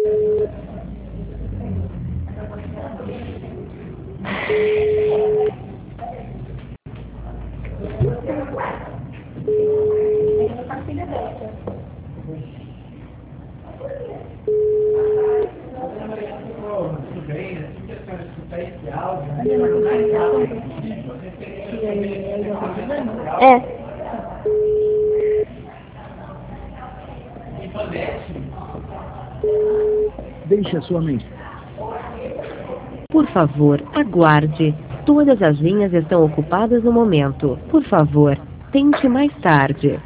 É. Deixe a sua mensagem. Por favor, aguarde. Todas as linhas estão ocupadas no momento. Por favor, tente mais tarde.